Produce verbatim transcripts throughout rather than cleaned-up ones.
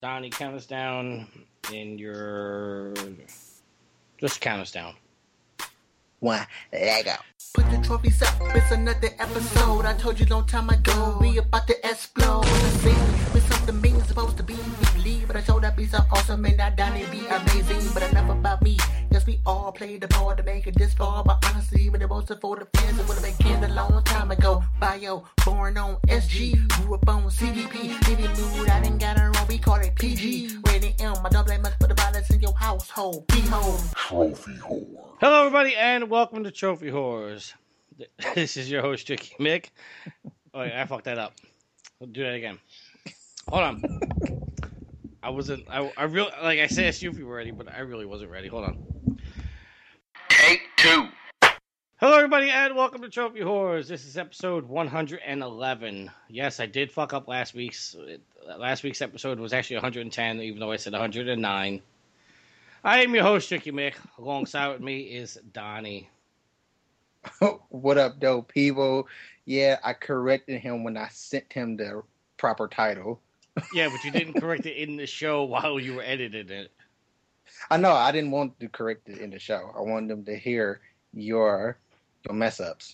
Donnie, count us down in your... Just count us down. One, Lego. Put the trophies up, it's another episode. I told you long time ago, we about to explode. The scene with something mean supposed to be believe, but I showed up be so awesome and that Donnie be amazing. But enough about me, yes we all played the part to make it this far. But honestly, with the most for the fans, it would have been canned a long time ago. Bio, born on S G, grew up on C D P. Any mood I didn't got it wrong, we call it P G. Rated M, I don't blame much for the violence in your household. P-hole. Trophy whore. Hello, everybody, and welcome to Trophy Horrors. This is your host, Tricky Mick. Oh, yeah, I fucked that up. I'll do that again. Hold on. I wasn't. I, I really like. I said asked you if you were ready, but I really wasn't ready. Hold on. Take two. Hello, everybody, and welcome to Trophy Horrors. This is episode one hundred eleven. Yes, I did fuck up last week's. Last week's episode was actually one hundred ten, even though I said one hundred nine. I am your host, Tricky Mick. Alongside with me is Donnie. What up, though, people? Yeah, I corrected him when I sent him the proper title. Yeah, but you didn't correct it in the show while you were editing it. I know, I didn't want to correct it in the show. I wanted them to hear your your mess ups.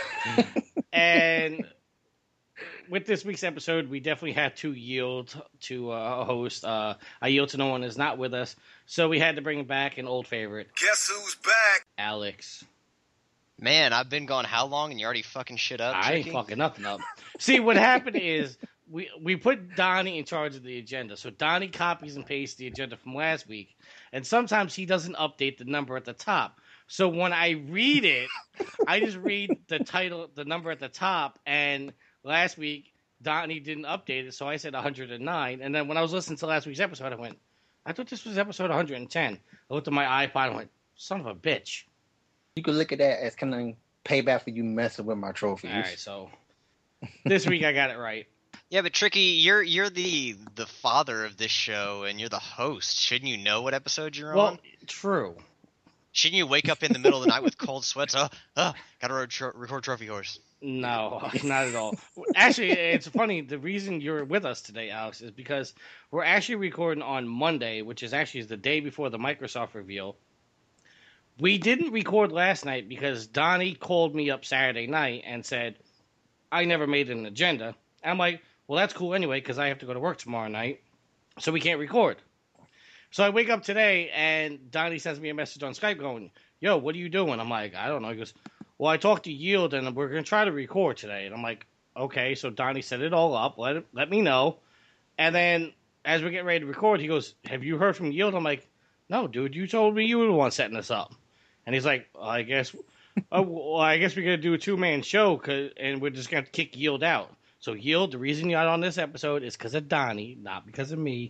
And with this week's episode, we definitely had to yield to uh, a host. Uh, I yield to no one is not with us, so we had to bring back an old favorite. Guess who's back? Alex. Man, I've been gone how long and you already fucking shit up, I ain't Tricky? fucking nothing up. See, what happened is we we put Donnie in charge of the agenda. So Donnie copies and pastes the agenda from last week, and sometimes he doesn't update the number at the top. So when I read it, I just read the title, the number at the top, and last week Donnie didn't update it, so I said one hundred nine. And then when I was listening to last week's episode, I went, I thought this was episode one hundred ten. I looked at my iPod and went, son of a bitch. You could look at that as kind of payback for you messing with my trophies. All right, so this week I got it right. Yeah, but Tricky, you're you're the the father of this show and you're the host. Shouldn't you know what episode you're Well, on? true. Shouldn't you wake up in the middle of the night with cold sweats? Oh, oh gotta record, tro- record Trophy Horse. No, not at all. Actually, it's funny. The reason you're with us today, Alex, is because we're actually recording on Monday, which is actually the day before the Microsoft reveal. We didn't record last night because Donnie called me up Saturday night and said, I never made an agenda. And I'm like, well, that's cool anyway because I have to go to work tomorrow night, so we can't record. So I wake up today and Donnie sends me a message on Skype going, yo, what are you doing? I'm like, I don't know. He goes, well, I talked to Yield and we're going to try to record today. And I'm like, okay. So Donnie set it all up. Let it, let me know. And then as we get ready to record, he goes, have you heard from Yield? I'm like, no, dude, you told me you were the one setting this up. And he's like, well, I guess, oh, well, I guess we're gonna do a two man show, cause, and we're just gonna kick Yield out. So Yield, the reason you're not on this episode is because of Donnie, not because of me.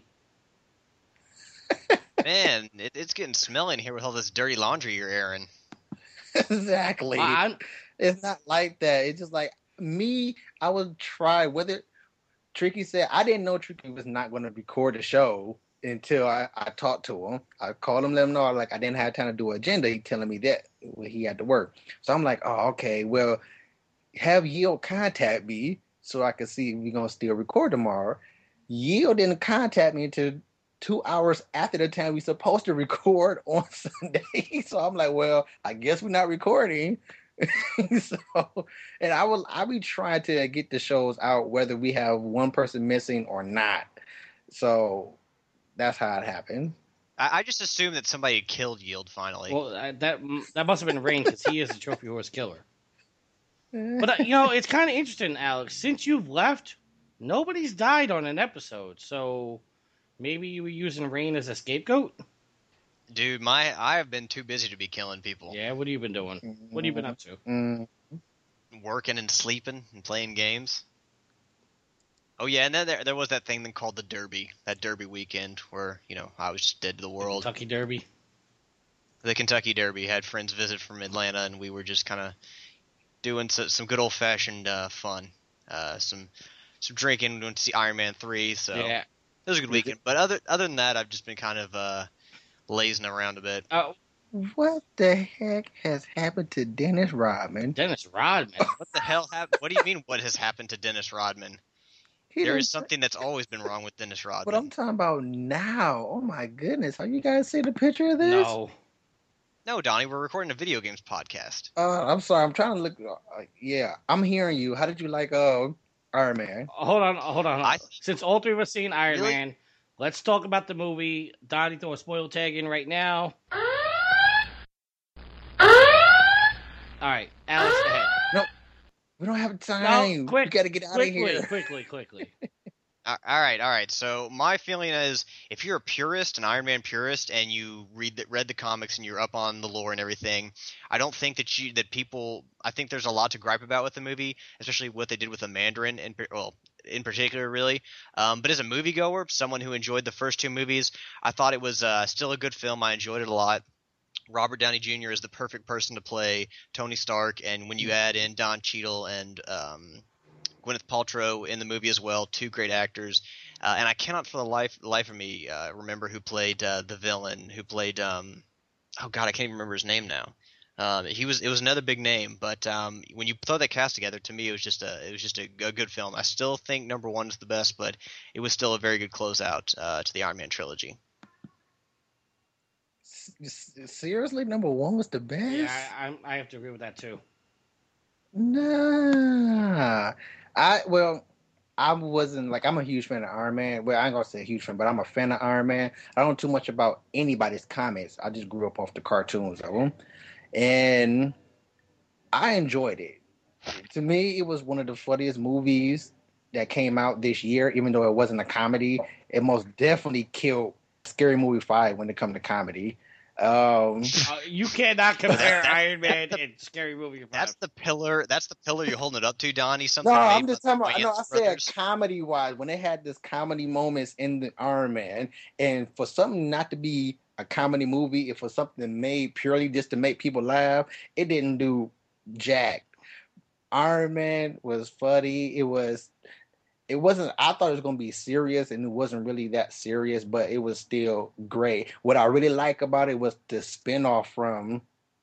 Man, it, it's getting smelly in here with all this dirty laundry you're airing. Exactly. I'm, It's not like that. It's just like me. I would try. Whether Tricky said I didn't know Tricky was not going to record the show until I, I talked to him. I called him, let him know like I didn't have time to do an agenda. He telling me that when he had to work. So I'm like, oh, okay. Well, have Yield contact me so I can see if we're gonna still record tomorrow. Yield didn't contact me until two hours after the time we supposed to record on Sunday. So I'm like, well, I guess we're not recording. So, and I will, I'll be trying to get the shows out whether we have one person missing or not. So that's how it happened. I, I just assumed that somebody had killed Yield finally. well, I, that that must have been Rain because he is the Trophy Horse killer. But, uh, you know, it's kind of interesting, Alex. Since you've left, nobody's died on an episode. So maybe you were using Rain as a scapegoat? Dude, my I have been too busy to be killing people. Yeah, what have you been doing? What have you been up to? Mm. Working and sleeping and playing games. Oh yeah, and then there there was that thing then called the Derby, that Derby weekend where, you know, I was just dead to the world. Kentucky Derby. The Kentucky Derby. Had friends visit from Atlanta, and we were just kind of doing so, some good old fashioned uh, fun, uh, some some drinking. We went to see Iron Man three, so Yeah. it was a good weekend. But other other than that, I've just been kind of uh, lazing around a bit. Uh, What the heck has happened to Dennis Rodman? Dennis Rodman. What the hell happened? What do you mean? What has happened to Dennis Rodman? He There done is something that's always been wrong with Dennis But I'm Rodman. talking about now. Oh my goodness. Have you guys seen the picture of this? No. No, Donnie, we're recording a video games podcast. Uh, I'm sorry. I'm trying to look. Uh, yeah, I'm hearing you. How did you like uh, Iron Man? Hold on, hold on. I- Since all three of us seen Iron Really? Man, let's talk about the movie. Donnie, throw a spoil tag in right now. All right, Alex, go ahead. We don't have time. No, quick, we got to get out quickly, of here. quickly, quickly. Uh, all right, all right. So my feeling is, if you're a purist, an Iron Man purist, and you read the, read the comics and you're up on the lore and everything, I don't think that you that people. I think there's a lot to gripe about with the movie, especially what they did with the Mandarin, and well, in particular, really. Um, but as a moviegoer, someone who enjoyed the first two movies, I thought it was uh, still a good film. I enjoyed it a lot. Robert Downey Junior is the perfect person to play Tony Stark, and when you add in Don Cheadle and um, Gwyneth Paltrow in the movie as well, two great actors, uh, and I cannot for the life life of me uh, remember who played uh, the villain, who played um, oh god, I can't even remember his name now. Um, he was it was another big name, but um, when you throw that cast together, to me it was just a it was just a, a good film. I still think number one is the best, but it was still a very good closeout uh, to the Iron Man trilogy. S- Seriously, number one was the best. Yeah, I, I, I have to agree with that too. Nah, I well, I wasn't like I'm a huge fan of Iron Man. Well, I ain't gonna say a huge fan, but I'm a fan of Iron Man. I don't know too much about anybody's comics. I just grew up off the cartoons of them, and I enjoyed it. To me, it was one of the funniest movies that came out this year. Even though it wasn't a comedy, it most definitely killed Scary Movie five when it comes to comedy. Um, Uh, you cannot compare Iron Man and Scary Movie. That's the pillar. That's the pillar you're holding it up to, Donnie. Something. No, made I'm by just the talking about. No, I Wayans said brothers. comedy wise when they had this comedy moments in the Iron Man, and for something not to be a comedy movie, if for something made purely just to make people laugh, it didn't do jack. Iron Man was funny. It was. It wasn't. I thought it was gonna be serious, and it wasn't really that serious, but it was still great. What I really like about it was the spinoff from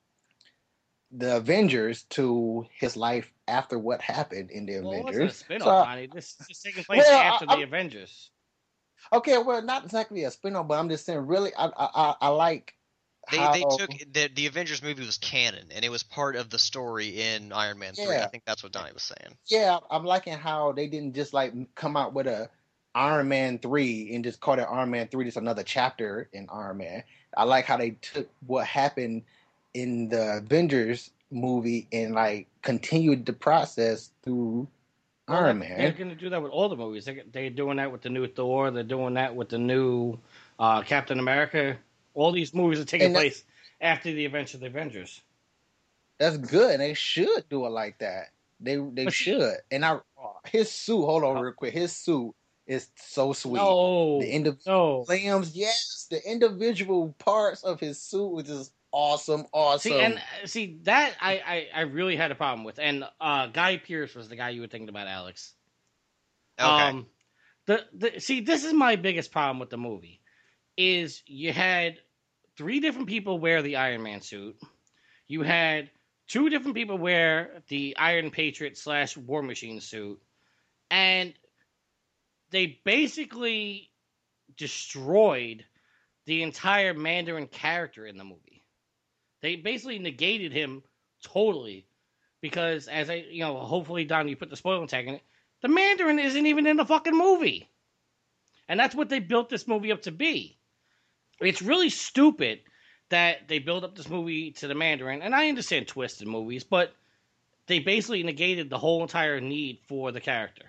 the Avengers to his life after what happened in the Well, it Avengers. wasn't a spinoff, So- Donnie. This is taking place Well, after I- the Avengers. Okay, well, not exactly a spin-off, but I'm just saying, really, I I, I- I like They how they took the the Avengers movie was canon, and it was part of the story in Iron Man three. Yeah. I think that's what Donnie was saying. yeah, I'm liking how they didn't just like come out with a Iron Man three and just call it Iron Man three, just another chapter in Iron Man. I like how they took what happened in the Avengers movie and like continued the process through Well, Iron they- They're Man. going to do that with all the movies. They, they're doing that with the new Thor. They're doing that with the new uh, Captain America. All these movies are taking And that- place after the events of the Avengers. That's good. They should do it like that. They they But see- should. And I his suit, hold on real quick. His suit is so sweet. No, The end of no. limbs, yes, the individual parts of his suit was just awesome, awesome. See, and uh, see that I, I, I really had a problem with. And uh, Guy Pearce was the guy you were thinking about, Alex. Okay. Um, the, the see, this is my biggest problem with the movie, is you had three different people wear the Iron Man suit. You had two different people wear the Iron Patriot slash War Machine suit, and they basically destroyed the entire Mandarin character in the movie. They basically negated him totally because, as I, you know, hopefully, Don, you put the spoiler tag in it. The Mandarin isn't even in the fucking movie. And that's what they built this movie up to be. It's really stupid that they build up this movie to the Mandarin. And I understand twists in movies, but they basically negated the whole entire need for the character.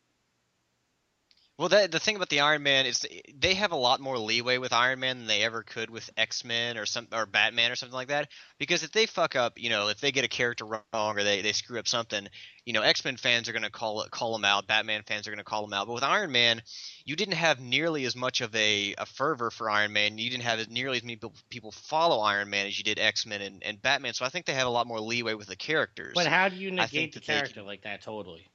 Well, that, the thing about the Iron Man is they have a lot more leeway with Iron Man than they ever could with X-Men or some or Batman or something like that. Because if they fuck up, you know, if they get a character wrong or they, they screw up something, you know, X-Men fans are going to call it, call them out. Batman fans are going to call them out. But with Iron Man, you didn't have nearly as much of a, a fervor for Iron Man. You didn't have as nearly as many people, people follow Iron Man as you did X-Men and, and Batman. So I think they have a lot more leeway with the characters. But how do you I think negate the that they character can- like that totally?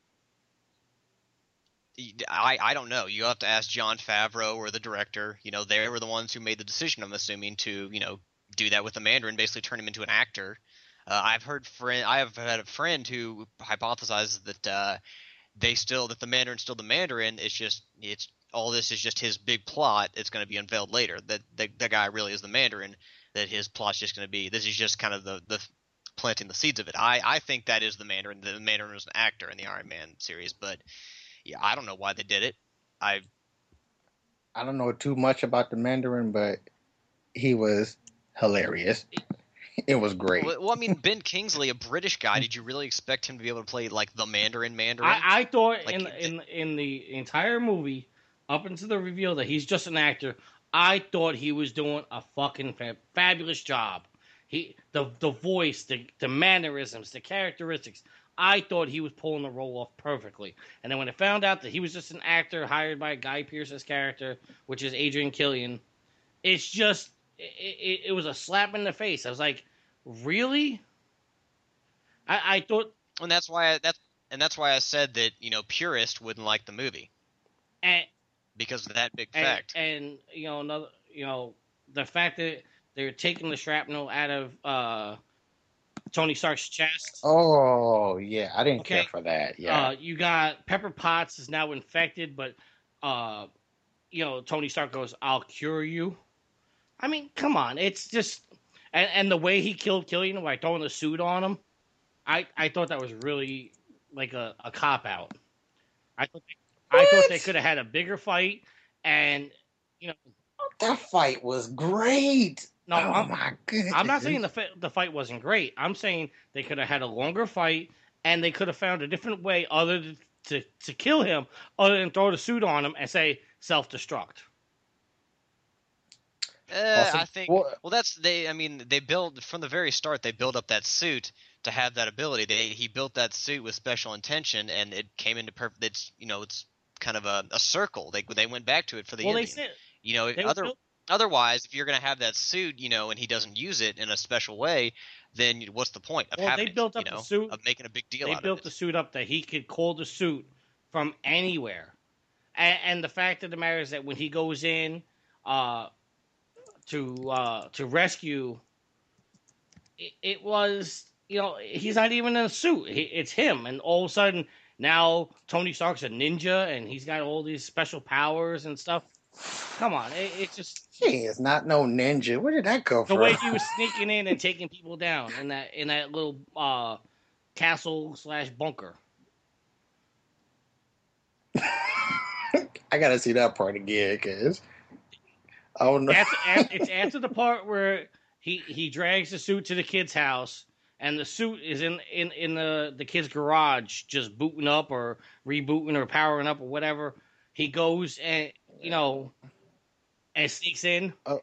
I, I don't know. You have to ask Jon Favreau or the director. You know, they were the ones who made the decision, I'm assuming, to, you know, do that with the Mandarin, basically turn him into an actor. Uh, I've heard friend, I have had a friend who hypothesizes that uh, they still that the Mandarin's still the Mandarin. It's just it's all this is just his big plot. It's going to be unveiled later that the, the guy really is the Mandarin. That his plot's just going to be this is just kind of the the planting the seeds of it. I I think that is the Mandarin. The Mandarin was an actor in the Iron Man series, but yeah, I don't know why they did it. I I don't know too much about the Mandarin, but he was hilarious. It was great. Well, I mean, Ben Kingsley, a British guy, did you really expect him to be able to play like the Mandarin Mandarin? I, I thought like, in in in the entire movie, up until the reveal that he's just an actor, I thought he was doing a fucking fa- fabulous job. He the the voice, the the mannerisms, the characteristics. I thought he was pulling the role off perfectly. And then when I found out that he was just an actor hired by Guy Pearce's character, which is Adrian Killian, it's just it, it, it was a slap in the face. I was like, really? I, I thought, and that's why I, that's and that's why I said that you know purist wouldn't like the movie, and because of that big and, fact. And you know another, you know the fact that they're taking the shrapnel out of uh, Tony Stark's chest. Oh yeah, I didn't Okay. care for that. Yeah, Uh, you got Pepper Potts is now infected, but uh, you know Tony Stark goes, "I'll cure you." I mean, come on, it's just and, and the way he killed Killian by throwing the suit on him, I, I thought that was really like a, a cop out. I thought they, I thought they could have had a bigger fight, and you know that fight was great. no, oh I'm, my goodness! I'm not saying the fi- the fight wasn't great. I'm saying they could have had a longer fight, and they could have found a different way other to to, to kill him, other than throw the suit on him and say self destruct. Uh, Also, I think well- well, that's they. I mean, they build from the very start. They build up that suit to have that ability. They he built that suit with special intention, and it came into perfect. It's you know it's kind of a, a circle. They they went back to it for the Well, they ending. said You know, they other built- otherwise, if you're going to have that suit, you know, and he doesn't use it in a special way, then what's the point of Well, having they it, built you up the know, suit- of making a big deal they out built of the it? suit up that he could call the suit from anywhere, and, and the fact of the matter is that when he goes in uh, to uh, to rescue, it, it was you know he's not even in a suit. He, it's him, and all of a sudden now Tony Stark's a ninja, and he's got all these special powers and stuff. Come on, it, it's just He is not no ninja. Where did that come the from? way he was sneaking in and taking people down in that in that little uh, castle slash bunker. I gotta see that part again, cause I don't know. After, after, it's after the part where he, he drags the suit to the kid's house, and the suit is in, in, in the, the kid's garage, just booting up or rebooting or powering up or whatever. He goes and, you know, and sneaks in. oh,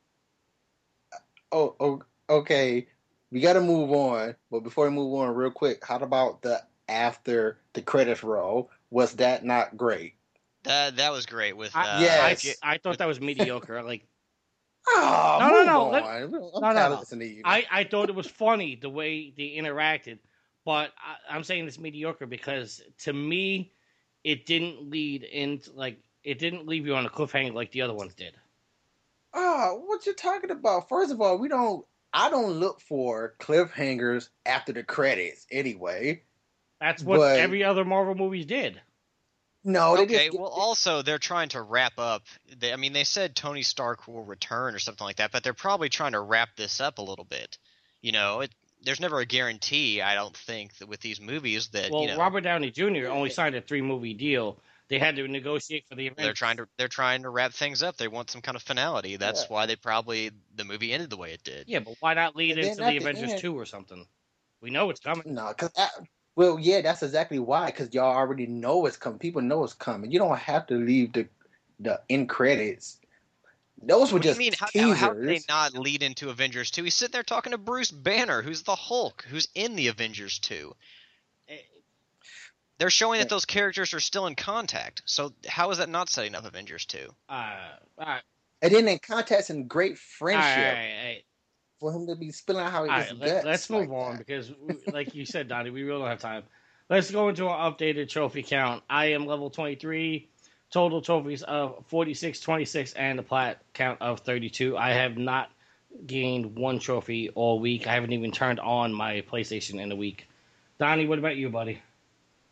oh, okay. We gotta move on, but before we move on, real quick, how about the after the credits roll? Was that not great? That that was great with uh, I, Yes. I, I thought that was mediocre. Like, Oh, No, no, move no, on. let- I'm no, tired no, of no. listening to you. I, I thought it was funny the way they interacted, but I, I'm saying it's mediocre because to me, it didn't lead into like it didn't leave you on a cliffhanger like the other ones did. Oh, what you talking about? First of all, we don't. I don't look for cliffhangers after the credits anyway. That's what But- every other Marvel movies did. No, they Okay, just, well, also they're trying to wrap up. They, I mean, they said Tony Stark will return or something like that, but they're probably trying to wrap this up a little bit. You know, it, there's never a guarantee, I don't think, that with these movies that Well, you know Robert Downey Junior only signed a three movie deal. They had to negotiate for the event. they're trying to they're trying to wrap things up. They want some kind of finality. That's Yeah. why they probably the movie ended the way it did. Yeah, but why not lead And then into at the the Avengers end- two or something? We know it's coming. no, because well, yeah, that's exactly why. Because y'all already know it's coming. People know it's coming. You don't have to leave the the end credits. Those were What do you just mean? How, teasers. how, how can they not lead into Avengers two? He's sitting there talking to Bruce Banner, who's the Hulk, who's in the Avengers two. They're showing that those characters are still in contact. So how is that not setting up Avengers two? Uh, all right, And then in context and great all friendship right, all right, all right. for him to be spilling out how he All gets right, guts. let, let's move like on that. because, we- like you said, Donnie, we really don't have time. Let's go into our updated trophy count. I am level twenty-three, total trophies of forty-six, twenty-six, and a plat count of thirty-two. I have not gained one trophy all week. I haven't even turned on my PlayStation in a week. Donnie, what about you, buddy?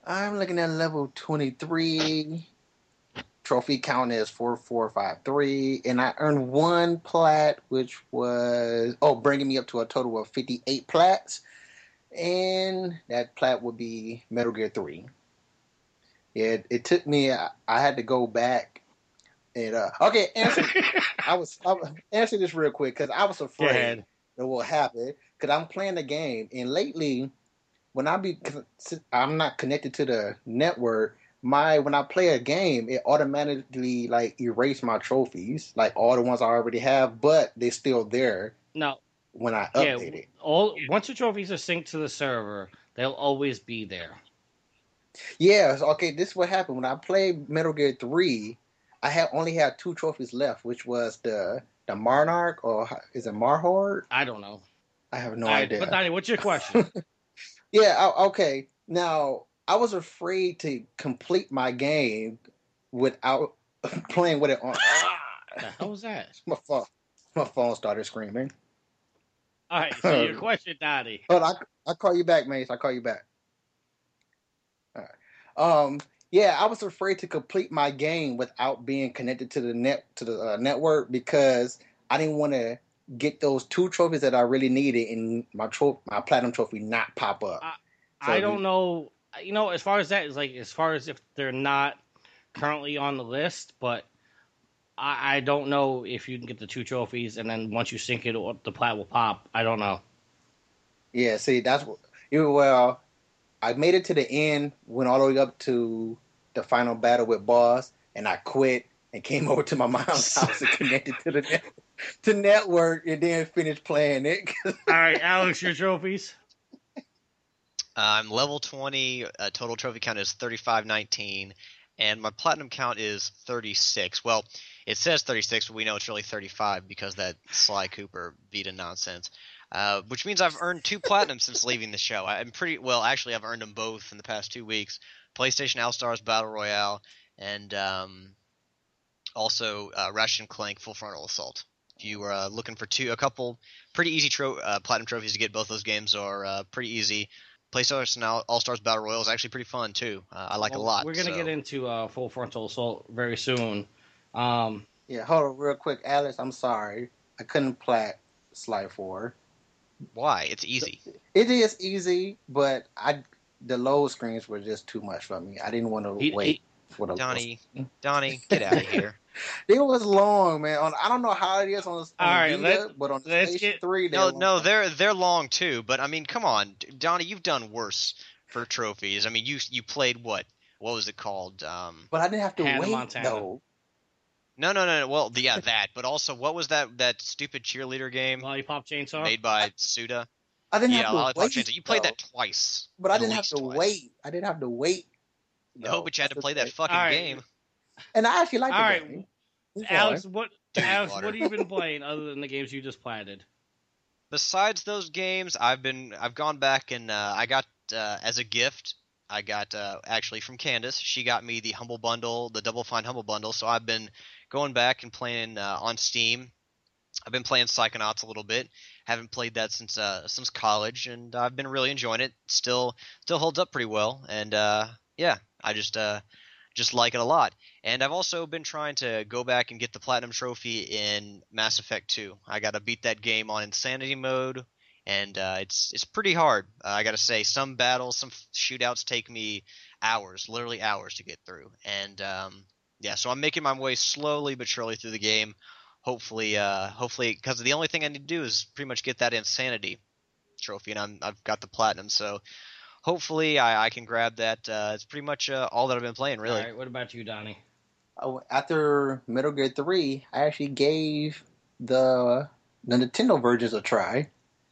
I'm looking at level twenty-three. Trophy count is four four five three, and I earned one plat, which was oh, bringing me up to a total of fifty-eight plats, and that plat would be Metal Gear three. Yeah, it, it took me. I, I had to go back and uh, okay, answer. I was I, was- answer this real quick because I was Go afraid ahead. that what happened because I'm playing the game, and lately when I be I'm not connected to the network. My when I play a game, it automatically like erase my trophies, like all the ones I already have, but they're still there No, when I yeah. update it. All once your trophies are synced to the server, they'll always be there. Yeah, so, okay, this is what happened when I played Metal Gear three. I had only had two trophies left, which was the the Monarch or is it Marhord? I don't know. I have no All right, idea. but Donnie, what's your question? Yeah, I, okay. Now I was afraid to complete my game without playing with it on. What the hell was that? My phone, my phone started screaming. All right, so your question, Donnie. Hold on, I I call you back, Mace. I call you back. All right. Um. Yeah, I was afraid to complete my game without being connected to the net to the uh, network because I didn't want to get those two trophies that I really needed and my tro- my platinum trophy not pop up. I, So I we- don't know. You know, as far as that is like, as far as if they're not currently on the list, but I, I don't know if you can get the two trophies and then once you sync it, the plat will pop. I don't know. Yeah, see, that's what. it- Well, I made it to the end, went all the way up to the final battle with boss, and I quit and came over to my mom's house and connected to the net, to network, and then finished playing it. All right, Alex, your trophies. I'm level twenty. Uh, total trophy count is thirty-five nineteen, and my platinum count is thirty-six. Well, it says thirty-six, but we know it's really thirty-five because that Sly Cooper Vita nonsense. Uh, which means I've earned two platinums since leaving the show. I'm pretty well. Actually, I've earned them both in the past two weeks. PlayStation All Stars Battle Royale, and um, also uh, Ratchet and Clank Full Frontal Assault. If you are uh, looking for two, a couple pretty easy tro- uh, platinum trophies to get, both those games are uh, pretty easy. PlayStation All Stars Battle Royale is actually pretty fun too. Uh, I like it a Well, lot. We're gonna so. get into uh, Full Frontal Assault very soon. Um, Yeah, hold on real quick, Alice. I'm sorry, I couldn't plat Sly four. Why? It's easy. It is easy, but I the load screens were just too much for me. I didn't want to he, wait he, for the Donnie, Donnie, get out of here. It was long, man. On I don't know how it is on, on All right, the Vita, let- but on the let's PlayStation get- three, No, they're no, long. they're they're long too. But I mean, come on, Donnie, you've done worse for trophies. I mean, you you played what? What was it called? Um, But I didn't have to Hannah wait Montana. though. no, no, no. no, Well, yeah, that. But also, what was that that stupid cheerleader game Lollipop Chainsaw. made by Suda? I didn't Yeah, have to Lollipop wait. Chainsaw. You played though. that twice. But I At didn't have least to twice. wait. I didn't have to wait. No, though. but you had to That's play the that thing. fucking All right. game. And I actually like the All right, game. It's Alex, fun. what Dude, Alex, water. what have you been playing other than the games you just platted? Besides those games, I've been I've gone back and uh, I got uh, as a gift. I got uh, actually from Candace. She got me the Humble Bundle, the Double Fine Humble Bundle. So I've been going back and playing uh, on Steam. I've been playing Psychonauts a little bit. Haven't played that since uh, since college, and I've been really enjoying it. Still still holds up pretty well, and uh, yeah, I just uh, just like it a lot. And I've also been trying to go back and get the Platinum Trophy in Mass Effect two. I got to beat that game on Insanity mode, and uh, it's it's pretty hard. Uh, I got to say, some battles, some shootouts take me hours, literally hours to get through. And um, yeah, so I'm making my way slowly but surely through the game. Hopefully, uh, hopefully, because the only thing I need to do is pretty much get that Insanity trophy, and I'm, I've got the Platinum. So hopefully, I, I can grab that. Uh, it's pretty much uh, all that I've been playing, really. All right, what about you, Donnie? Oh, after Metal Gear three, I actually gave the the Nintendo versions a try,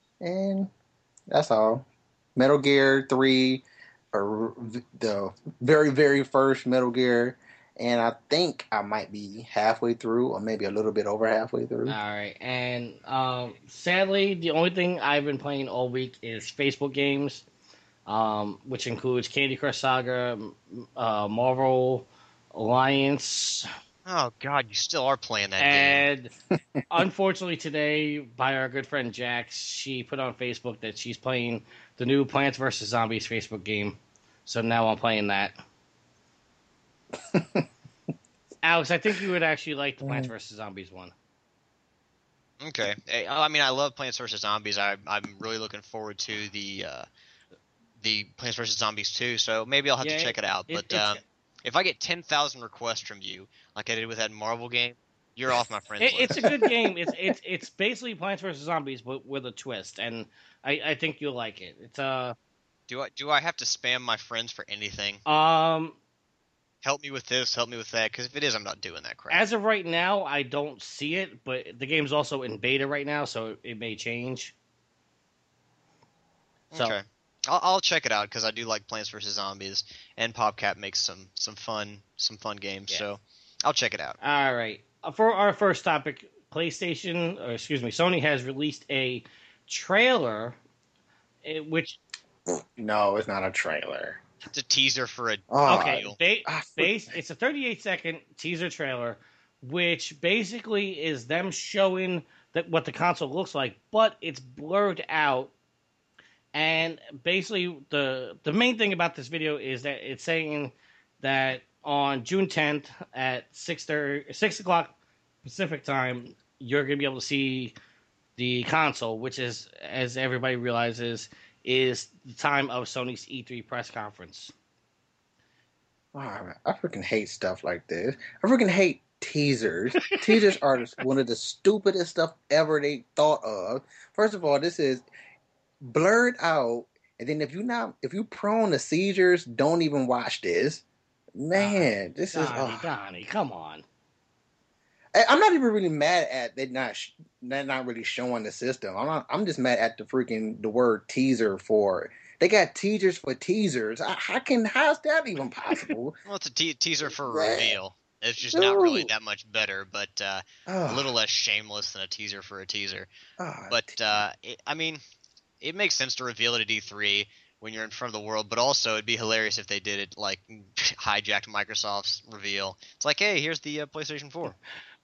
and that's all. Metal Gear three, or the very very first Metal Gear, and I think I might be halfway through, or maybe a little bit over halfway through. All right, and um, sadly, the only thing I've been playing all week is Facebook games, um, which includes Candy Crush Saga, uh, Marvel Alliance, Oh God, you still are playing that game. and unfortunately today, by our good friend Jax, she put on Facebook that she's playing the new Plants vs Zombies Facebook game. So now I'm playing that. Alex, I think you would actually like the Plants vs. Zombies one. Okay. Hey, I mean, I love Plants vs. Zombies. I, I'm really looking forward to the uh, the Plants vs. Zombies two, so maybe I'll have Yeah, to check it out. it- But it's- um, if I get ten thousand requests from you, like I did with that Marvel game, you're off my friends It, list. it's a good game. It's it's it's basically Plants vs. Zombies, but with a twist, and I, I think you'll like it. It's uh Do I do I have to spam my friends for anything? um Help me with this, help me with that, because if it is, I'm not doing that crap. as of right now, I don't see it, but the game's also in beta right now, so it may change. So Okay. I'll, I'll check it out because I do like Plants vs. Zombies, and PopCap makes some some fun some fun games, Yeah. so I'll check it out. all right, Uh, for our first topic, PlayStation, or excuse me, Sony has released a trailer, eh, which No, it's not a trailer. It's a teaser for a Oh, okay, deal. ba- I for- base. It's a thirty-eight second teaser trailer, which basically is them showing that what the console looks like, but it's blurred out. And basically, the the main thing about this video is that it's saying that on June tenth at six thirty, six o'clock Pacific time, you're gonna be able to see the console, which is, as everybody realizes, is the time of Sony's E three press conference. Oh, I freaking hate stuff like this. I freaking hate teasers. Teasers are one of the stupidest stuff ever they thought of. First of all, this is blurred out, and then if you not if you prone to seizures, don't even watch this. Man, this is. Donnie, Oh. Donnie, come on. I- I'm not even really mad at they not sh- they're not really showing the system. I'm not. I'm just mad at the freaking the word teaser for it. They got teasers for teasers. I, how can how's that even possible? Well, it's a te- teaser for a Yeah. reveal. It's just not really Dude. that much better, but uh, Oh, a little less shameless than a teaser for a teaser. oh, But uh, it, I mean, it makes sense to reveal it at E three when you're in front of the world, but also it'd be hilarious if they did it like hijacked Microsoft's reveal. It's like, hey, here's the uh, PlayStation four.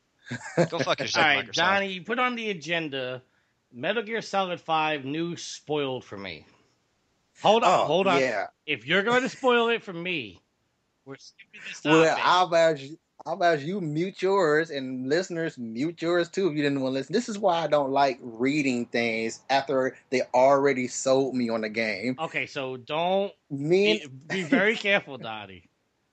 Go fuck All yourself, right, Microsoft. Donnie, put on the agenda Metal Gear Solid five new spoiled for me. Hold on, oh, hold on. Yeah. If you're going to spoil it for me, we're skipping this topic. Well, how about you? How about you mute yours and listeners mute yours too if you didn't want to listen. This is why I don't like reading things after they already sold me on the game. Okay, so don't Me be, and be very careful, Donnie.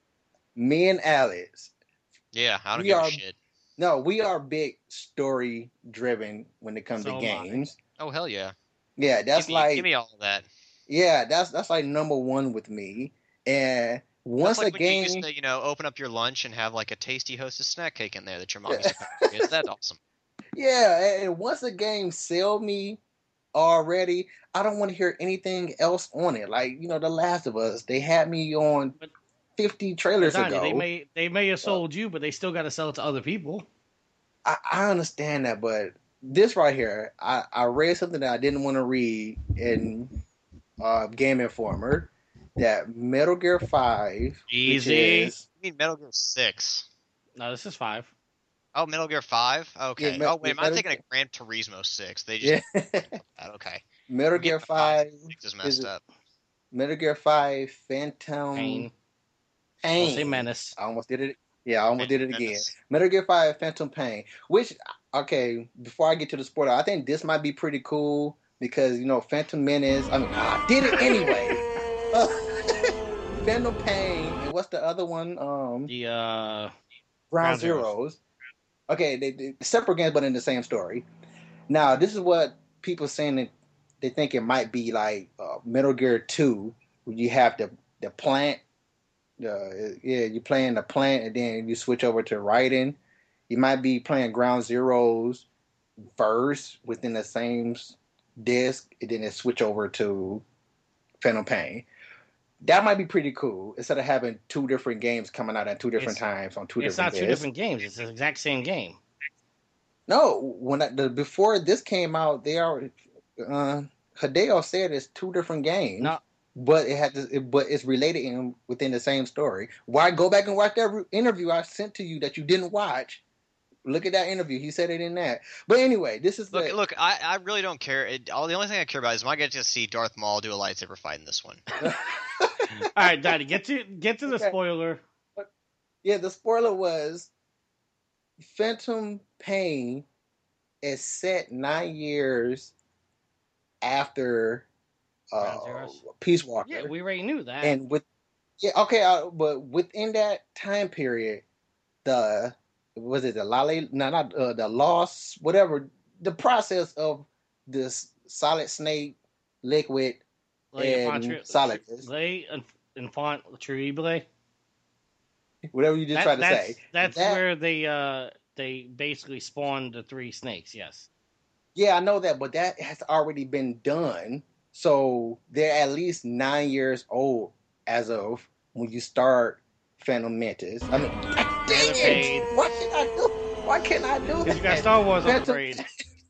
me and Alex, Yeah, I don't We give are- a shit. no, we are big story driven when it comes So to am I. games. Oh hell yeah! Yeah, that's give me, like give me all of that. yeah, that's that's like number one with me. And once That's like a when you game, used to, you know, open up your lunch and have like a tasty Hostess snack cake in there that your mom used to pack. Is that awesome? yeah, and once a game sell me already, I don't want to hear anything else on it. Like you know, The Last of Us, they had me on But- fifty trailers Donnie, ago. they may they may have sold you, but they still got to sell it to other people. I, I understand that, but this right here, I, I read something that I didn't want to read in uh, Game Informer that Metal Gear five, Easy. which is You mean Metal Gear six? No, this is five. Oh, Metal Gear five? Okay. Yeah, Me- oh, wait, am I Metal- thinking of Gran Turismo six? They just yeah, okay. Metal I'm Gear getting the five. five, Six is is messed it- up. Metal Gear five, Phantom Pain. Pain. Don't say menace. I almost did it. Yeah, I almost did it again. Menace. Metal Gear five, Phantom Pain. Which, okay, before I get to the spoiler, I think this might be pretty cool because you know Phantom Menace. I mean, I did it anyway. Uh, Phantom Pain. And what's the other one? Um, The uh, Ground Ground Zeroes. Okay, they, they separate games, but in the same story. Now, this is what people saying that they think it might be like uh, Metal Gear two, where you have the the plant. Uh, yeah, you're playing the plant, and then you switch over to Raiden. You might be playing Ground Zeroes first within the same disc, and then it switch over to Phantom Pain. That might be pretty cool instead of having two different games coming out at two different It's- times on two it's different not two discs. different games. It's the exact same game. No, when I, the, before this came out, they are uh, Hideo said it's two different games. No. But it had to, it, but it's related in within the same story. Why go back and watch that re- interview I sent to you that you didn't watch? Look at that interview. He said it in that. But anyway, this is Look, the, look, I, I really don't care. It, all the only thing I care about is am I get to see Darth Maul do a lightsaber fight in this one. All right, Donnie, get to get to the Okay. spoiler. Yeah, the spoiler was Phantom Pain is set nine years after uh, Ground Zeroes. Peace Walker. Yeah, we already knew that. And with yeah, okay, uh, but within that time period, the was it the Lale? No, not uh, the loss, whatever. The process of this Solid Snake, Liquid, Lay and Infantry- Solid, Lay Infant Terrible. whatever you just That- tried to that's, say. That's That- where they uh they basically spawned the three snakes. Yes. Yeah, I know that, but that has already been done. So they're at least nine years old as of when you start Phantom Menace. I mean, dang paid. it! Why can't I do? Why can't I do Because you got that? Star Wars Phantom- upgrade.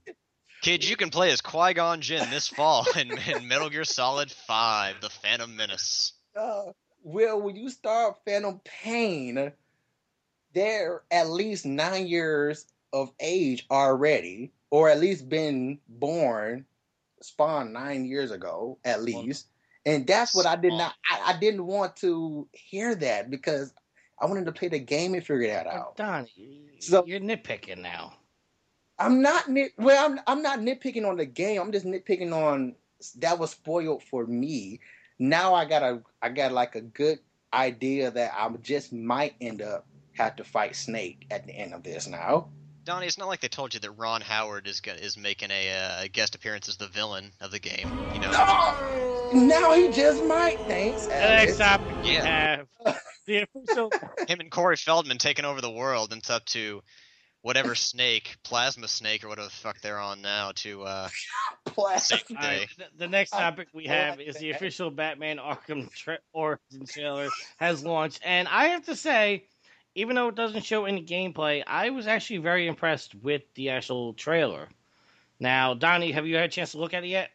Kids, you can play as Qui-Gon Jinn this fall in, in Metal Gear Solid five, The Phantom Menace. Uh, well, when you start Phantom Pain, they're at least nine years of age already, or at least been born, spawned nine years ago, at least. And that's what I did not. I, I didn't want to hear that because I wanted to play the game and figure that out. Donnie, So- you're nitpicking now. I'm not nit. Well, I'm I'm not nitpicking on the game. I'm just nitpicking on that was spoiled for me. Now I got a I got like a good idea that I just might end up have to fight Snake at the end of this. Now, Donnie, it's not like they told you that Ron Howard is go- is making a, uh, a guest appearance as the villain of the game. You know, oh, now he just might. Thanks. The next Alex. topic we Yeah. have the official. him and Corey Feldman taking over the world, and it's up to whatever Snake, Plasma Snake, or whatever the fuck they're on now to uh, Plastic. save the All day. right, th- the next I- topic we I have like is the that. official Batman Arkham tra- Origin trailer has launched, and I have to say, even though it doesn't show any gameplay, I was actually very impressed with the actual trailer. Now, Donnie, have you had a chance to look at it yet?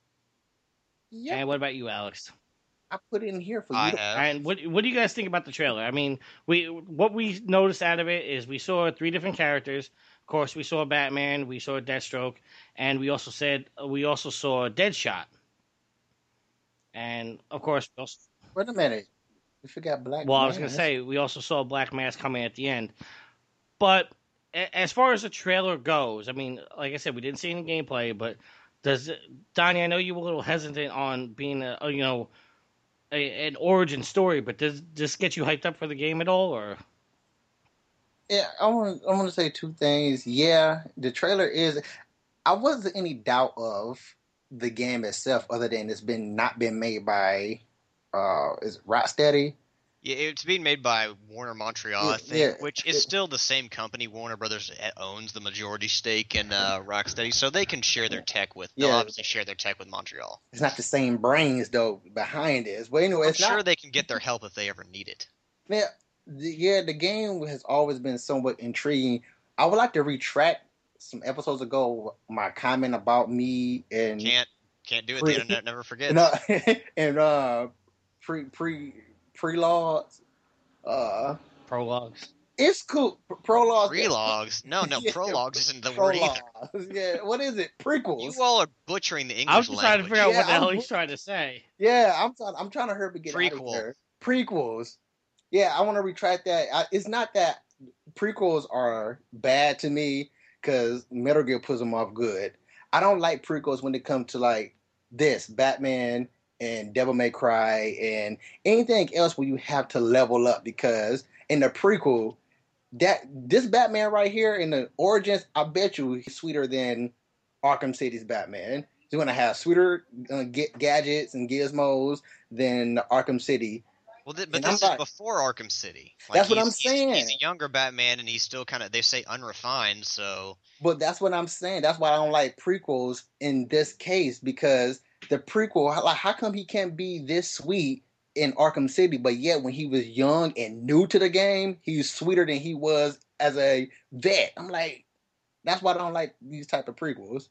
Yeah, And what about you, Alex? I put it in here for I you. To, have. And what what do you guys think about the trailer? I mean, we what we noticed out of it is we saw three different characters. Of course, we saw Batman, we saw Deathstroke, and we also said we also saw Deadshot. And of course, we also, Wait a minute. We forgot Black. well, I was going Mask. to say we also saw Black Mask coming at the end. But a- as far as the trailer goes, I mean, like I said, we didn't see any gameplay. But does it, Donnie? I know you were a little hesitant on being a, a you know a, an origin story, but does this get you hyped up for the game at all, or? Yeah, I want I want to say two things. Yeah, the trailer is. I wasn't any doubt of the game itself, other than it's been not been made by, uh, is it Rocksteady? Yeah, it's being made by Warner Montreal, I Yeah, think, yeah, which is it- still the same company. Warner Brothers owns the majority stake in uh, Rocksteady, so they can share their tech with. They'll Yeah. obviously share their tech with Montreal. It's not the same brains though behind this. But anyway, I'm it's sure not. they can get their help if they ever need it. Yeah, the, yeah, the game has always been somewhat intriguing. I would like to retract some episodes ago my comment about me and Can't can't do it. Pre- The internet never forgets. and uh, and uh, pre pre prelogs. Uh, Prologues. it's cool. P- Prologs. Prelogs? No, no, Yeah, prologues isn't the word either. Prologs. Yeah, what is it? Prequels. You all are butchering the English I was just trying to language. figure out Yeah, what the hell I'm- he's trying to say. Yeah, I'm trying. I'm trying to hurry to get out Prequel. of here. Prequels. Yeah, I want to retract that. I, it's not that prequels are bad to me because Metal Gear puts them off good. I don't like prequels when it comes to like this Batman and Devil May Cry and anything else where you have to level up, because in the prequel, that this Batman right here in the Origins, I bet you he's sweeter than Arkham City's Batman. He's going to have sweeter uh, get gadgets and gizmos than the Arkham City. Well, th- but And this I'm is like- before Arkham City. That's what he's- I'm he's- saying. He's, a younger Batman, and he's still kind of, they say, unrefined, so... But that's what I'm saying. That's why I don't like prequels in this case, because the prequel, like, how come he can't be this sweet in Arkham City, but yet when he was young and new to the game, he's sweeter than he was as a vet? I'm like, that's why I don't like these type of prequels.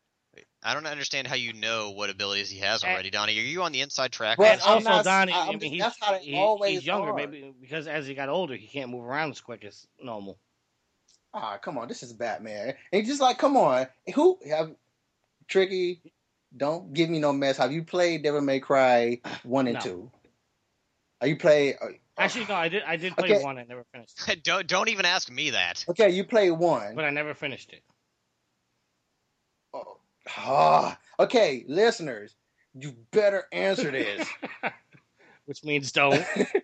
I don't understand how you know what abilities he has Eh. already, Donnie. Are you on the inside track? Well, And I'm also, not- Donnie, I'm I mean, just- he's, that's how they he- always he's younger, are. maybe because as he got older, he can't move around as quick as normal. Ah, come on, this is Batman. And just like, come on, who have Tricky? Don't give me no mess. Have you played Devil May Cry one and No. two? Are you play? Uh, Actually, no, I did. I did play Okay. one. I never finished it, don't don't even ask me that. okay, you play one. but I never finished it. Oh, ah, okay, listeners, you better answer this. Which means don't.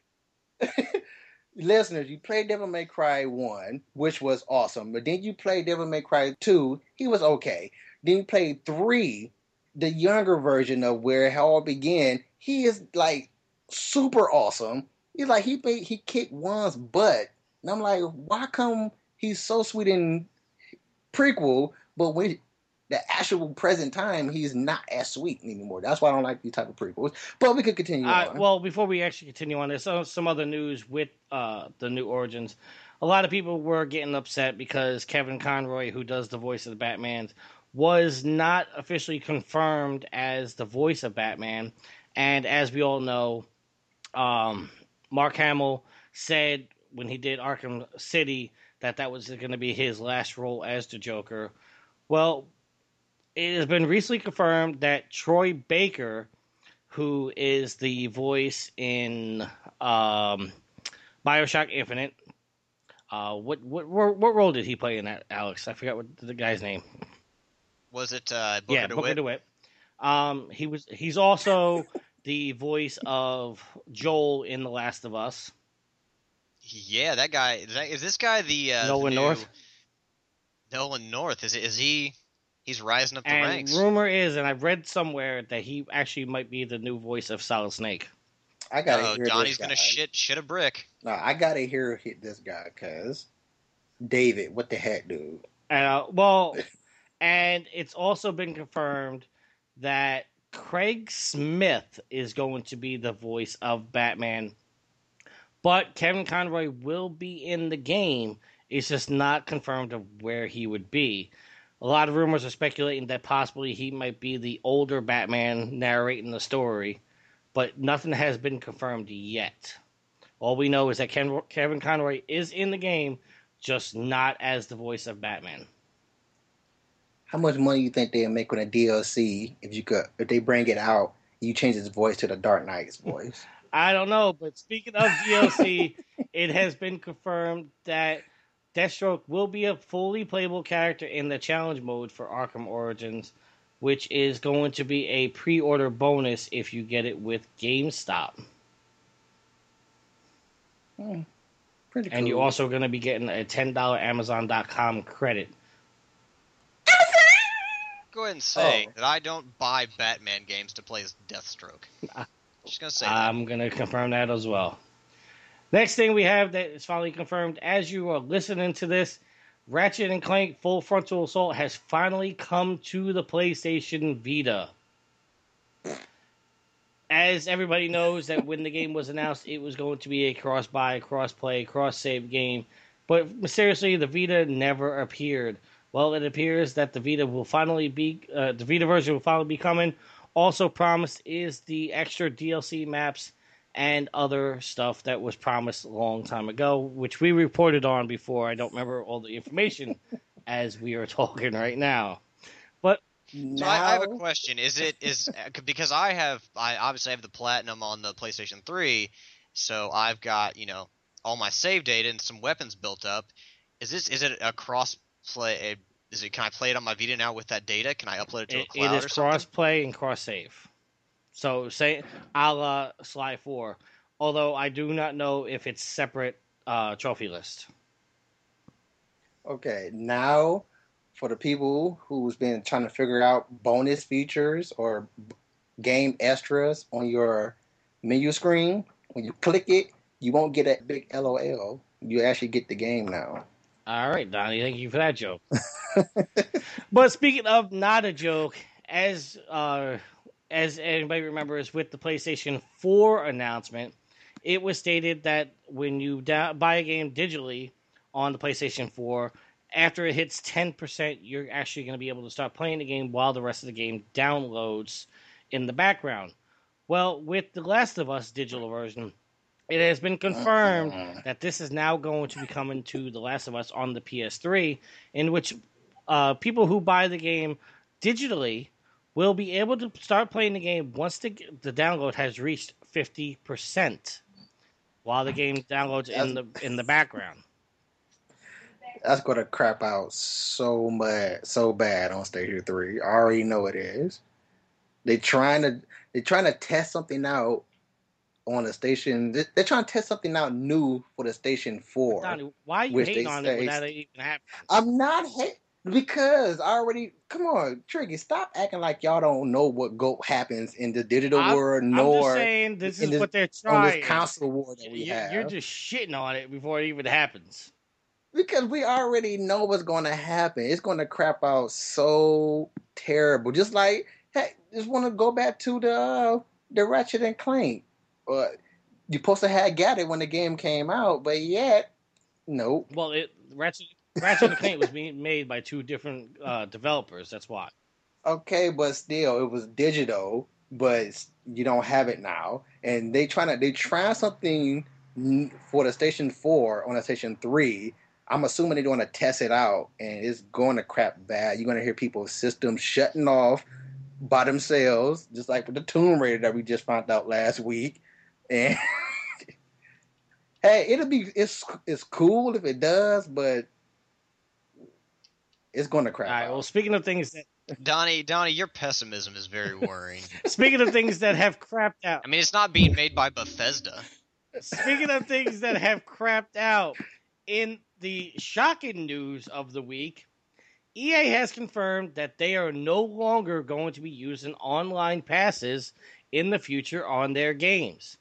Listeners, you played Devil May Cry one, which was awesome, but then you played Devil May Cry two, he was okay. Then you played three, the younger version of where it all began. He is like super awesome. He's like he made, he kicked one's butt, and I'm like, why come he's so sweet in prequel, but when the actual present time, he's not as sweet anymore. That's why I don't like these type of prequels. But we could continue Uh, on. well, before we actually continue on, there's some, some other news with uh, the new Origins. A lot of people were getting upset because Kevin Conroy, who does the voice of the Batman, was not officially confirmed as the voice of Batman. And as we all know, um, Mark Hamill said when he did Arkham City that that was going to be his last role as the Joker. Well, it has been recently confirmed that Troy Baker, who is the voice in um, BioShock Infinite, uh, what, what what role did he play in that, Alex? I forgot what the guy's name. Was it uh, Booker yeah, DeWitt? Booker DeWitt. Um, he was. He's also the voice of Joel in The Last of Us. Yeah, that guy. Is, that, is this guy the uh, Nolan the new, North? Nolan North. Is it? Is he? He's rising up the And ranks. rumor is, and I've read somewhere that he actually might be the new voice of Solid Snake. I gotta Oh, hear Donnie's this guy. gonna shit shit a brick. No, I gotta hear this guy because David, what the heck, dude? Uh, well, and it's also been confirmed that Craig Smith is going to be the voice of Batman, but Kevin Conroy will be in the game. It's just not confirmed of where he would be. A lot of rumors are speculating that possibly he might be the older Batman narrating the story, but nothing has been confirmed yet. All we know is that Ken, Kevin Conroy is in the game, just not as the voice of Batman. How much money you think they'll make on a D L C if you could, if they bring it out, you change his voice to the Dark Knight's voice? I don't know, but speaking of D L C, it has been confirmed that Deathstroke will be a fully playable character in the challenge mode for Arkham Origins, which is going to be a pre-order bonus if you get it with GameStop. Hmm, pretty cool. And you're also going to be getting a ten dollars Amazon dot com credit. Go ahead and say Oh. that I don't buy Batman games to play as Deathstroke. Just gonna say that. I'm going to confirm that as well. Next thing we have that is finally confirmed as you are listening to this, Ratchet and Clank Full Frontal Assault has finally come to the PlayStation Vita. As everybody knows that when the game was announced, it was going to be a cross-buy, cross-play, cross-save game. But mysteriously, the Vita never appeared. Well, it appears that the Vita will finally be, uh, the Vita version will finally be coming. Also promised is the extra D L C maps and other stuff that was promised a long time ago, which we reported on before. I don't remember all the information as we are talking right now. But So I, I have a question. Is it is because I have I obviously have the platinum on the PlayStation three, so I've got, you know, all my save data and some weapons built up. Is this is it a cross play? Is it can I play it on my Vita now with that data? Can I upload it to a it, cloud it is or something? cross-play and cross-save. So, say, a la Sly four. Although I do not know if it's separate uh, trophy list. Okay, now for the people who's been trying to figure out bonus features or game extras on your menu screen, when you click it, you won't get a big L O L. You actually get the game now. All right, Donnie, thank you for that joke. But speaking of not a joke, as uh, as anybody remembers with the PlayStation four announcement, it was stated that when you da- buy a game digitally on the PlayStation four, after it hits ten percent, you're actually going to be able to start playing the game while the rest of the game downloads in the background. Well, with The Last of Us digital version, it has been confirmed that this is now going to be coming to The Last of Us on the P S three, in which uh, people who buy the game digitally will be able to start playing the game once the, the download has reached fifty percent. while the game downloads in the in the background. That's gonna crap out so much, so bad on Station Three. I already know it is. They trying to they trying to test something out on the station. They're trying to test something out new for the Station Four. Donnie, why are you hating on it without it even happening? I'm not hating because I already. Come on, Tricky, stop acting like y'all don't know what go happens in the digital I'm, world. I'm nor just saying this is this, what they're trying. On this console war that we you're, have. You're just shitting on it before it even happens. Because we already know what's going to happen. It's going to crap out so terrible. Just like, hey, just want to go back to the uh, the Ratchet and Clank. Uh, you're supposed to have got it when the game came out, but yet, nope. Well, it Ratchet, Ratchet and Clank was being made by two different uh, developers. That's why. Okay, but still, it was digital, but you don't have it now. And they trying to they trying something for the Station Four on the Station Three. I'm assuming they're going to test it out, and it's going to crap bad. You're going to hear people's systems shutting off by themselves, just like with the Tomb Raider that we just found out last week. And hey, it'll be it's it's cool if it does, but it's going to crap All right, out. well, speaking of things that Donnie, Donnie, your pessimism is very worrying. Speaking of things that have crapped out. I mean, it's not being made by Bethesda. Speaking of things that have crapped out, in the shocking news of the week, E A has confirmed that they are no longer going to be using online passes in the future on their games.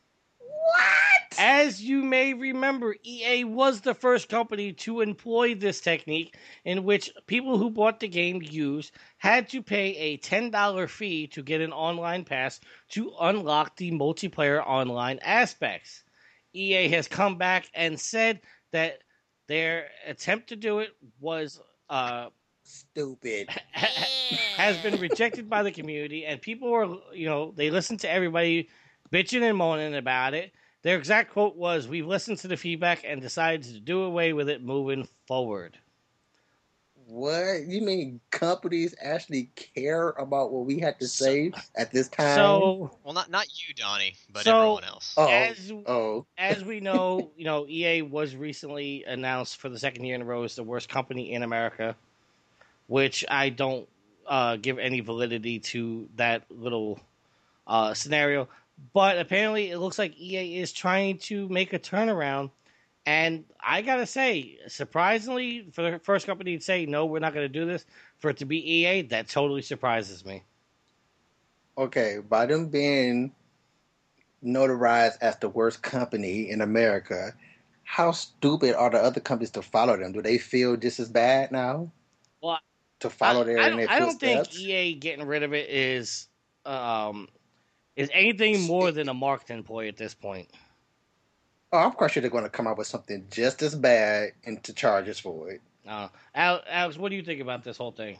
What? As you may remember, E A was the first company to employ this technique in which people who bought the game used had to pay a ten dollars fee to get an online pass to unlock the multiplayer online aspects. E A has come back and said that their attempt to do it was uh, stupid. has been rejected by the community, and people are, you know, they listen to everybody bitching and moaning about it. Their exact quote was, "We've listened to the feedback and decided to do away with it moving forward." What? You mean companies actually care about what we had to say at this time? So, well, not not you, Donnie, but so, everyone else. Oh, as, oh. as we know, you know, E A was recently announced for the second year in a row as the worst company in America, which I don't uh, give any validity to that little uh, scenario. But apparently, it looks like E A is trying to make a turnaround. And I gotta say, surprisingly, for the first company to say, no, we're not going to do this, for it to be E A, that totally surprises me. Okay, by them being notarized as the worst company in America, how stupid are the other companies to follow them? Do they feel just as bad now? Well, to follow I, their, I, in their don't, I don't footsteps? think E A getting rid of it is um, is anything more than a marketing ploy at this point. Oh, I'm quite sure they're going to come up with something just as bad and to charge us for it. Uh, Alex, what do you think about this whole thing?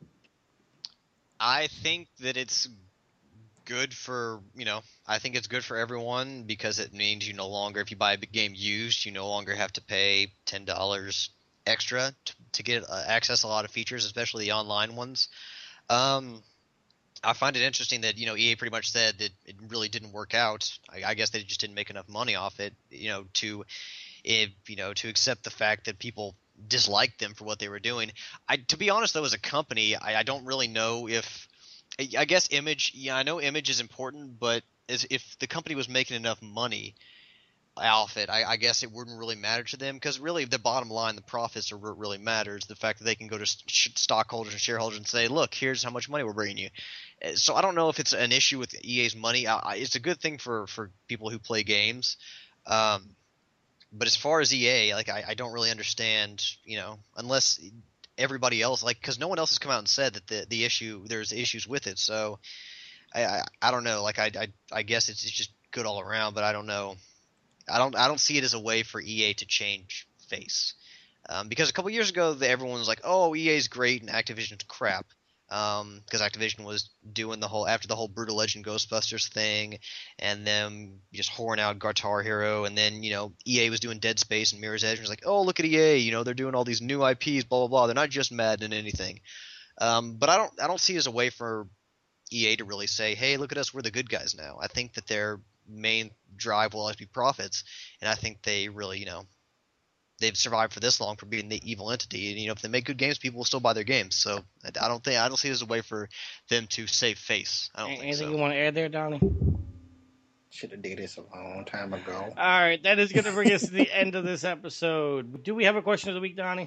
I think that it's good for, you know, I think it's good for everyone because it means you no longer, if you buy a big game used, you no longer have to pay ten dollars extra to, to get uh, access a lot of features, especially the online ones. Um, I find it interesting that, you know, E A pretty much said that it really didn't work out. I, I guess they just didn't make enough money off it, you know, to, if, you know, to accept the fact that people disliked them for what they were doing. I, to be honest, though, as a company, I, I don't really know if, I guess image, yeah, I know image is important, but as if the company was making enough money off it, I, I guess it wouldn't really matter to them, because really the bottom line, the profits are what really matters. The fact that they can go to st- stockholders and shareholders and say, look, here's how much money we're bringing you. So I don't know if it's an issue with E A's money. I, it's a good thing for, for people who play games. Um, but as far as E A, like I, I don't really understand, you know, unless everybody else, like, because no one else has come out and said that the, the issue, there's issues with it. So I, I, I don't know. Like I, I, I guess it's, it's just good all around, but I don't know. I don't I don't see it as a way for E A to change face, um, because a couple years ago the, everyone was like, oh, E A's great and Activision's crap, because um, Activision was doing the whole after the whole Brutal Legend Ghostbusters thing, and them just whoring out Guitar Hero, and then, you know, E A was doing Dead Space and Mirror's Edge, and it was like, oh, look at E A, you know, they're doing all these new I Ps, blah blah blah. They're not just Madden and anything, um, but I don't I don't see it as a way for E A to really say, hey, look at us, we're the good guys now. I think that they're main drive will always be profits, and I think they really, you know, they've survived for this long for being the evil entity. And you know, if they make good games, people will still buy their games. So I don't think I don't see this as a way for them to save face. I don't Anything think so. you want to add there, Donnie? Should have did this a long time ago. All right, that is going to bring us to the end of this episode. Do we have a question of the week, Donnie?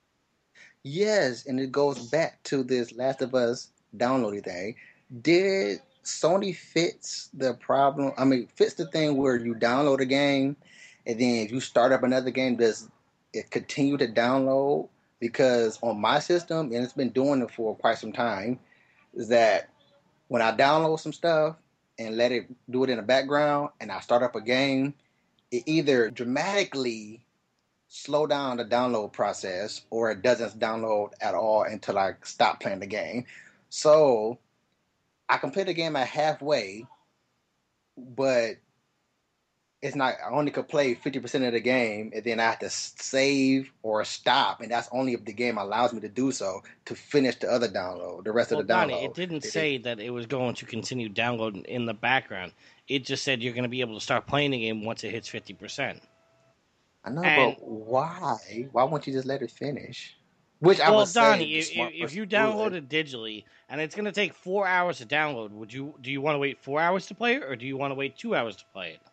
Yes, and it goes back to this Last of Us downloading thing. Did Sony fix the problem? I mean, fix the thing where you download a game, and then if you start up another game, does it continue to download? Because on my system, and it's been doing it for quite some time, is that when I download some stuff and let it do it in the background, and I start up a game, it either dramatically slow down the download process, or it doesn't download at all until I stop playing the game. So I can play the game at halfway, but it's not. I only could play fifty percent of the game, and then I have to save or stop, and that's only if the game allows me to do so to finish the other download, the rest Well, of the download. Donnie, it didn't It say is- that it was going to continue downloading in the background. It just said you're going to be able to start playing the game once it hits fifty percent. I know, and- but why? Why won't you just let it finish? Which I Well, would say Donnie, the if, smart if, if person you would. download it digitally and it's going to take four hours to download, would you do you want to wait four hours to play it, or do you want to wait two hours to play it?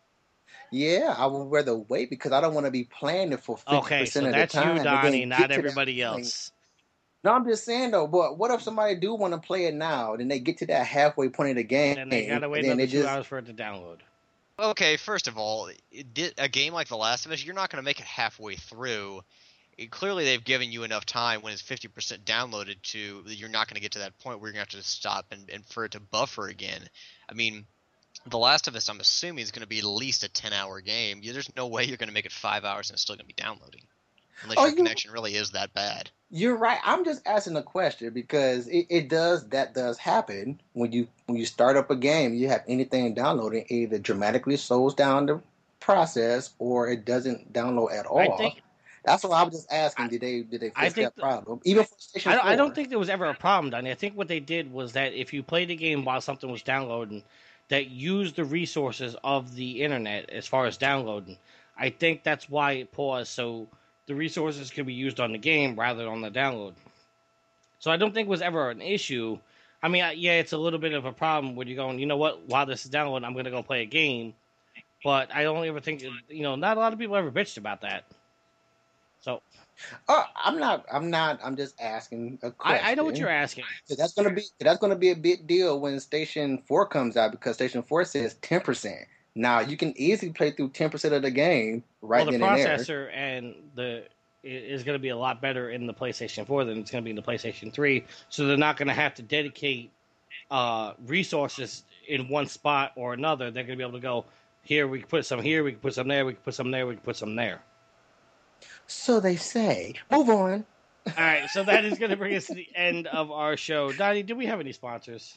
Yeah, I would rather wait because I don't want to be playing it for fifty percent Okay, so of the that's time. you, and then Donnie, get not to that everybody point. else. No, I'm just saying though. But what if somebody do want to play it now? Then they get to that halfway point of the game, Then they got to wait and then another they two just hours for it to download. Okay, first of all, it did, a game like The Last of Us, you're not going to make it halfway through. It, clearly, they've given you enough time when it's fifty percent downloaded to you're not going to get to that point where you're going to have to stop and, and for it to buffer again. I mean, The Last of Us, I'm assuming, is going to be at least a ten-hour game. You, there's no way you're going to make it five hours and it's still going to be downloading. Unless Oh, your you- connection really is that bad. You're right. I'm just asking a question because it, it does that does happen when you when you start up a game. You have anything downloading, either dramatically slows down the process or it doesn't download at all. I think That's what I was just asking. Did they did they I fix think that the- problem? Even for Station I don't, I four? don't think there was ever a problem, Donnie. I think what they did was that if you played the game while something was downloading, that used the resources of the internet as far as downloading, I think that's why it paused, so the resources could be used on the game rather than on the download. So I don't think it was ever an issue. I mean, I- yeah, it's a little bit of a problem when you're going, you know what, while this is downloading, I'm going to go play a game. But I don't ever think, you know, not a lot of people ever bitched about that. So Oh, I'm not. I'm not. I'm just asking a question. I, I know what you're asking. So that's gonna be that's gonna be a big deal when Station Four comes out because Station Four says ten percent. Now you can easily play through ten percent of the game right Well, the then and there. processor and the is going to be a lot better in the PlayStation four than it's going to be in the PlayStation three. So they're not going to have to dedicate uh, resources in one spot or another. They're going to be able to go here. We can put some here. We can put some there. We can put some there. We can put some there. So they say. Move on. All right. So that is going to bring us to the end of our show. Donnie, do we have any sponsors?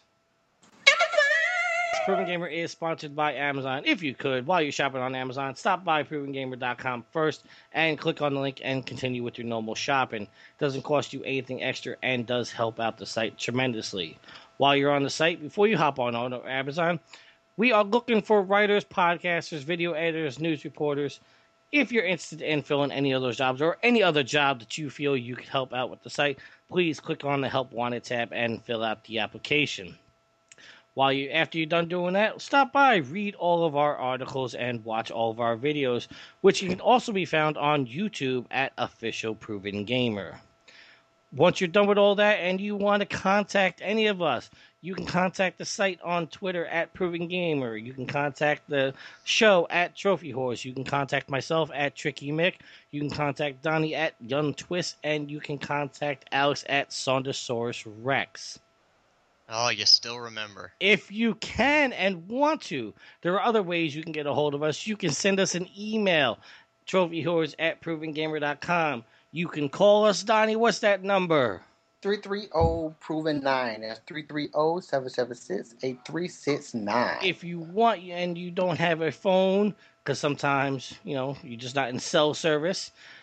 Proven Gamer is sponsored by Amazon. If you could, while you're shopping on Amazon, stop by proven gamer dot com first and click on the link and continue with your normal shopping. Doesn't cost you anything extra and does help out the site tremendously. While you're on the site, before you hop on, on Amazon, we are looking for writers, podcasters, video editors, news reporters. If you're interested in filling any of those jobs or any other job that you feel you could help out with the site, please click on the Help Wanted tab and fill out the application. While you, after you're done doing that, stop by, read all of our articles, and watch all of our videos, which can also be found on YouTube at Official Proven Gamer. Once you're done with all that and you want to contact any of us, you can contact the site on Twitter at Proven Gamer. You can contact the show at Trophy Horse. You can contact myself at Tricky Mick. You can contact Donnie at Young Twist, and you can contact Alex at Saundersaurus Rex. Oh, you still remember. If you can and want to, there are other ways you can get a hold of us. You can send us an email, trophyhorrors at proven gamer dot com. You can call us, Donnie. What's that number? three three zero proven nine. That's three three zero, seven seven six, eight three six nine. If you want and you don't have a phone, because sometimes, you know, you're just not in cell service,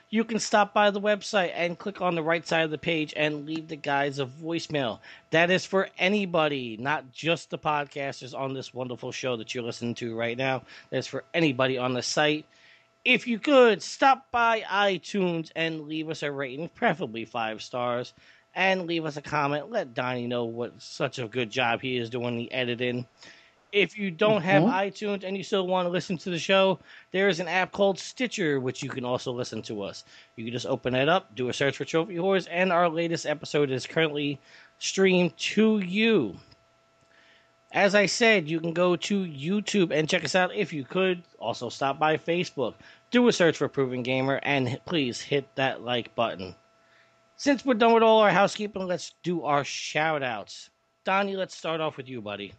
you can stop by the website and click on the right side of the page and leave the guys a voicemail. That is for anybody, not just the podcasters on this wonderful show that you're listening to right now. That's for anybody on the site. If you could, stop by iTunes and leave us a rating, preferably five stars, and leave us a comment. Let Donnie know what such a good job he is doing the editing. If you don't have mm-hmm. iTunes and you still want to listen to the show, there is an app called Stitcher, which you can also listen to us. You can just open it up, do a search for Trophy Whores, and our latest episode is currently streamed to you. As I said, you can go to YouTube and check us out if you could. Also stop by Facebook. Do a search for Proven Gamer, and please hit that like button. Since we're done with all our housekeeping, let's do our shout-outs. Donnie, let's start off with you, buddy.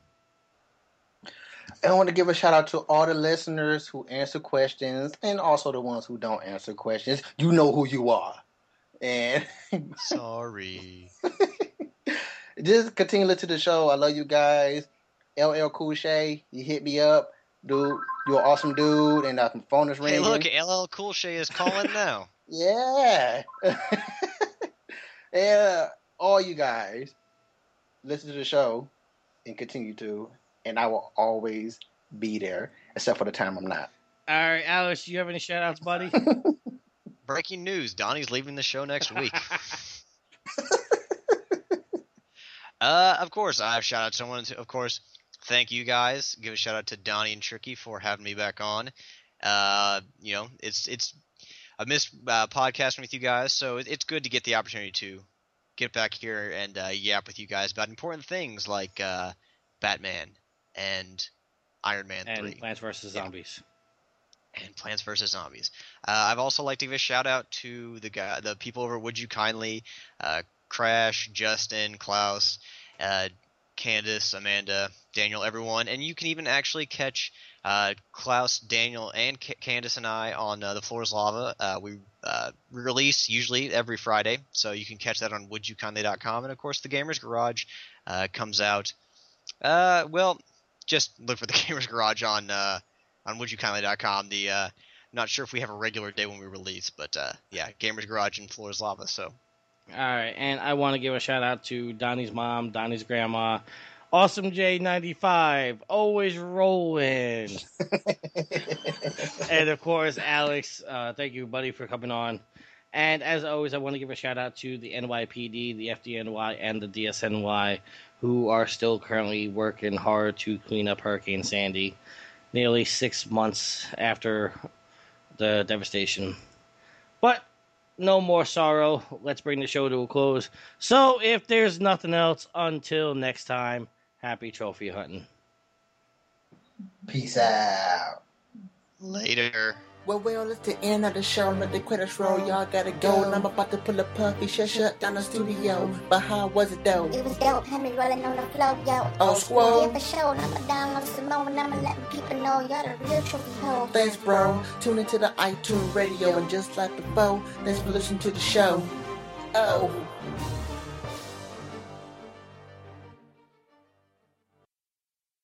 I want to give a shout out to all the listeners who answer questions and also the ones who don't answer questions. You know who you are. And sorry. Just continue to listen to the show. I love you guys. L L Cool Shay, you hit me up. Dude, you're an awesome dude. And uh, my phone is ringing. Hey, look, L L Cool Shay is calling now. Yeah. And uh, all you guys, listen to the show and continue to. And I will always be there, except for the time I'm not. All right, Alex, do you have any shout-outs, buddy? Breaking news, Donnie's leaving the show next week. uh, of course, I have shout-out to someone. Of course, thank you guys. Give a shout-out to Donnie and Tricky for having me back on. Uh, you know, it's it's I missed uh, podcasting with you guys, so it, it's good to get the opportunity to get back here and uh, yap with you guys about important things like uh, Batman. And Iron Man and three. Plants versus. Yeah. Zombies. And Plants versus. Zombies. Uh, I've also like to give a shout out to the guy, the people over at Would You Kindly, uh, Crash, Justin, Klaus, uh, Candace, Amanda, Daniel, everyone. And you can even actually catch uh, Klaus, Daniel, and C- Candace and I on uh, The Floor is Lava. Uh, we uh, release usually every Friday, so you can catch that on would you kindly dot com. And of course, the Gamers Garage uh, comes out. Uh, well... Just look for the Gamers Garage on uh, on would you kindly dot com. The uh, not sure if we have a regular day when we release, but uh, yeah, Gamers Garage and Floor is Lava. So, all right, and I want to give a shout out to Donnie's mom, Donnie's grandma, Awesome J ninety-five, always rolling, and of course Alex. Uh, thank you, buddy, for coming on. And as always, I want to give a shout out to the N Y P D, the F D N Y, and the D S N Y, who are still currently working hard to clean up Hurricane Sandy, nearly six months after the devastation. But no more sorrow. Let's bring the show to a close. So if there's nothing else, until next time, happy trophy hunting. Peace out. Later. Well, well, it's the end of the show. Let the credits roll. Y'all gotta go. And I'm about to pull a puffy. Shut, shut down the studio. But how was it, though? It was dope. Had me rolling on the floor, yo. Oh, squirrel. Yeah, for sure. And I'ma download some more. And I'ma let people know y'all the real trophy hoes. Thanks, bro. Tune into the iTunes radio. And just like before, thanks for listening to the show. Oh.